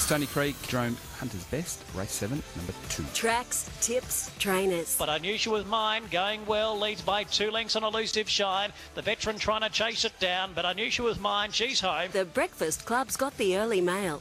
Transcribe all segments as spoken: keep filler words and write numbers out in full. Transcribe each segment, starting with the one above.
Stony Creek, Jerome Hunter's Best, race seven, number two. Tracks, tips, trainers. But Unusual with Mine going well, leads by two lengths on Elusive Shine. The veteran trying to chase it down, but Unusual with Mine, she's home. The Breakfast Club's got the early mail.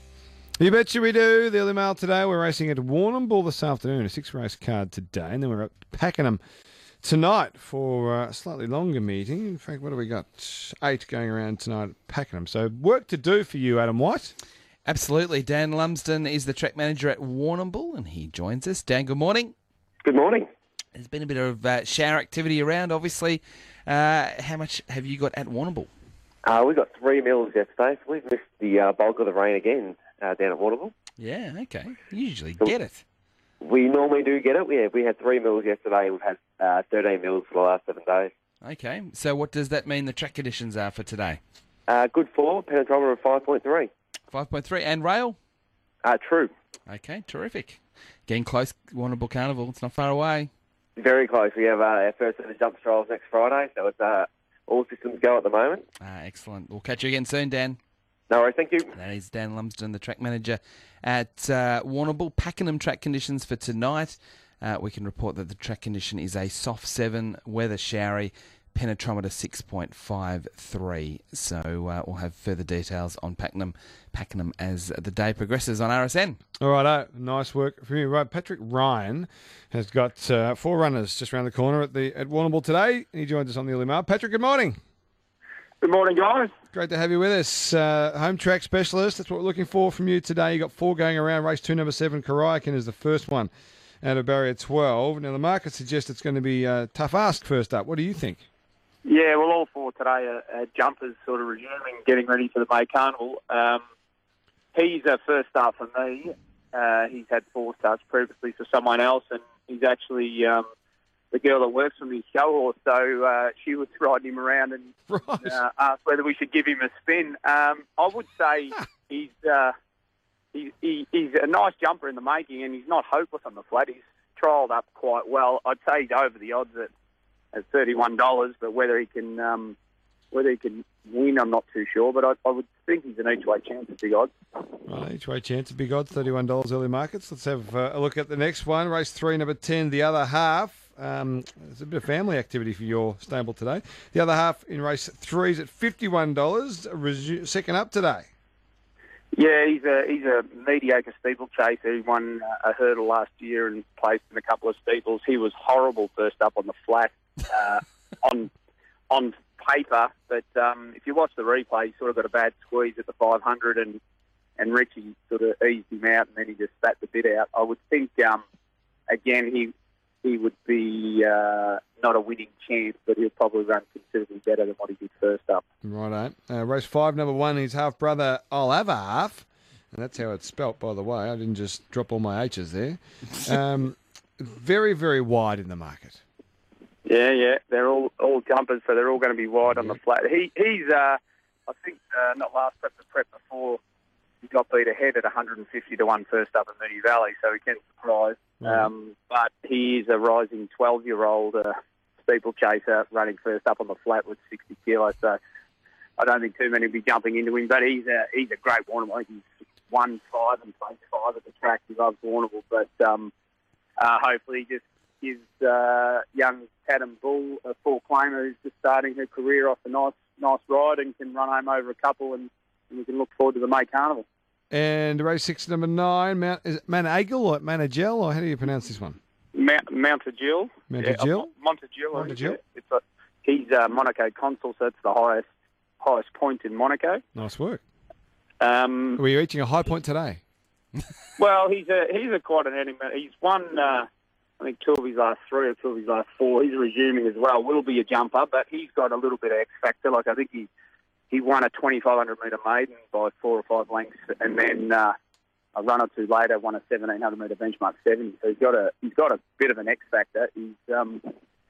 You betcha we do. The early mail today. We're racing at Warrnambool this afternoon, a six-race card today, and then we're at Pakenham tonight for uh, a slightly longer meeting. In fact, what do we got? Eight going around tonight at Pakenham. So work to do for you, Adam White. Absolutely. Dan Lumsden is the track manager at Warrnambool, and he joins us. Dan, good morning. Good morning. There's been a bit of uh, shower activity around, obviously. Uh, how much have you got at Warrnambool? Uh, we got three mils yesterday, so we've missed the uh, bulk of the rain again uh, down at Warrnambool. Yeah, okay. You usually So- get it. We normally do get it. We had, we had three mils yesterday. We've had uh, thirteen mils for the last seven days. Okay, so what does that mean the track conditions are for today? Uh, good for penetrometer of five point three. five point three, and rail? Uh, true. Okay, terrific. Getting close, Warrnambool Carnival. It's not far away. Very close. We have uh, our first ever jump trials next Friday, so it's uh, all systems go at the moment. Ah, excellent. We'll catch you again soon, Dan. No worries, thank you. That is Dan Lumsden, the track manager at uh, Warrnambool. Pakenham track conditions for tonight. Uh, we can report that the track condition is a soft seven, weather showery, penetrometer six point five three. So uh, we'll have further details on Pakenham, Pakenham as the day progresses on R S N. All right, nice work from you. Right, Patrick Ryan has got uh, four runners just around the corner at the at Warrnambool today. He joins us on the early mail. Patrick, good morning. Good morning, guys. Great to have you with us. Uh, home track specialist, that's what we're looking for from you today. You got four going around. Race two, number seven, Karayakin is the first one out of barrier twelve. Now, the market suggests it's going to be a tough ask first up. What do you think? Yeah, well, all four today are, are jumpers sort of resuming, getting ready for the May Carnival. Um, he's a first start for me. Uh, he's had four starts previously for someone else, and he's actually um, the girl that works for me, show horse. So uh, she was riding him around and Right. uh, asked whether we should give him a spin. Um, I would say he's, uh, he, he, he's a nice jumper in the making, and he's not hopeless on the flat. He's trialled up quite well. I'd say he's over the odds at, at thirty-one dollars, but whether he can um, whether he can win, I'm not too sure. But I, I would think he's an each-way chance at big odds. Right, each way chance, a big odds, thirty-one dollars early markets. Let's have uh, a look at the next one. Race three, number ten, the other half. Um, there's a bit of family activity for your stable today. The other half in race three is at fifty-one dollars, resu- second up today. Yeah, he's a he's a mediocre steeplechaser. He won uh, a hurdle last year and placed in a couple of steeples. He was horrible first up on the flat uh, on on paper, but um, if you watch the replay, he sort of got a bad squeeze at the five hundred, and and Richie sort of eased him out, and then he just spat the bit out. I would think um, again he he would be uh, not a winning chance, but he'll probably run considerably better than what he did first up. Righto. Uh, race five, number one, his half brother, I'll have a half. And that's how it's spelt, by the way. I didn't just drop all my H's there. Um, very, very wide in the market. Yeah, yeah, they're all all jumpers, so they're all going to be wide on the flat. He he's uh, I think uh, not last prep, the prep before, he got beat ahead at one hundred fifty to one first up at Moonee Valley, so he can surprise. Right. Um, but he is a rising twelve-year-old uh, steeplechaser running first up on the flat with sixty kilos. So I don't think too many will be jumping into him. But he's a he's a great Warrnambool. I think he's won five and played five at the track. He loves Warrnambool, but um, uh, hopefully he just gives uh, young Tatum Bull a full claimer who's just starting her career off a nice nice ride and can run home over a couple, and, and we can look forward to the May Carnival. And race six, number nine, Mount, is it Managle or Managel, or how do you pronounce this one? Mount, Montagil. Montagil? Yeah, Montagil. I think, Montagil. yeah. It's a, he's a Monaco consul, so it's the highest highest point in Monaco. Nice work. Um, Were you reaching a high point today? well, he's a he's a quite an enigma. He's won, uh, I think, two of his last three or two of his last four. He's resuming as well. Will be a jumper, but he's got a little bit of X factor. Like I think he he won a twenty-five hundred metre maiden by four or five lengths, and then uh, a run or two later won a seventeen hundred metre benchmark seventy. So he's got a he's got a bit of an X factor. He's um,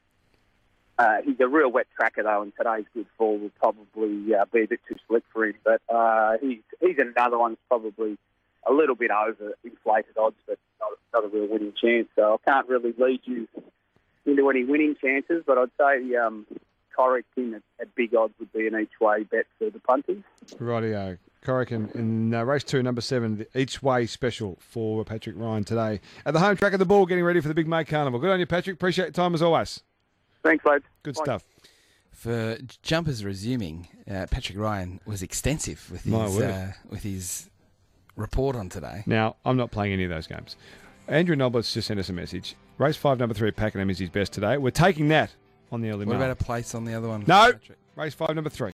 uh, he's a real wet tracker though, and today's good fall will probably uh, be a bit too slick for him. But uh, he's he's another one that's probably a little bit over inflated odds, but not, not a real winning chance. So I can't really lead you into any winning chances, but I'd say um, Corrick in at, at big odds would be an each-way bet for the punters. Rightio. Corican in uh, race two, number seven, the each way special for Patrick Ryan today at the home track of the Bull, getting ready for the Big May Carnival. Good on you, Patrick. Appreciate your time as always. Thanks, lads. Good Bye. stuff. For jumpers resuming, uh, Patrick Ryan was extensive with My his word. uh, with his report on today. Now, I'm not playing any of those games. Andrew Noblets just sent us a message. Race five, number three, Pakenham is his best today. We're taking that on the early What mail. about a place on the other one? No. Patrick? Race five, number three.